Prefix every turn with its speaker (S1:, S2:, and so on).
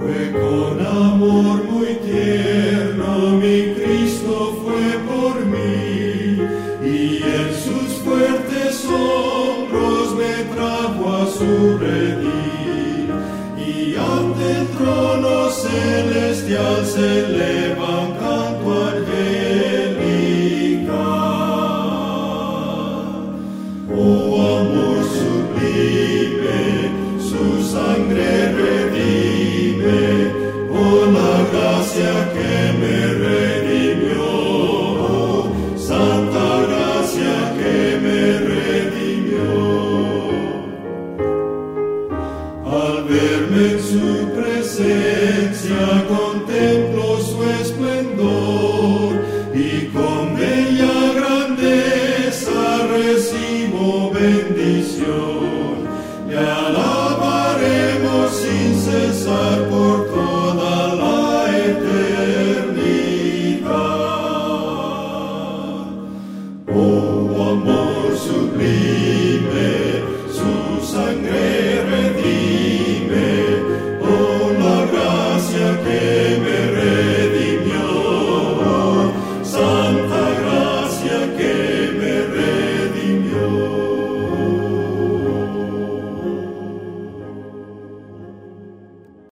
S1: Fue con amor muy tierno, mi Cristo fue por mí, y en sus fuertes hombros me trajo a su redil, y ante el trono celestial se eleva un canto angelical. Oh amor sublime, su sangre redime, oh la gracia que me redimió, oh santa gracia que me redimió. Al verme en su presencia con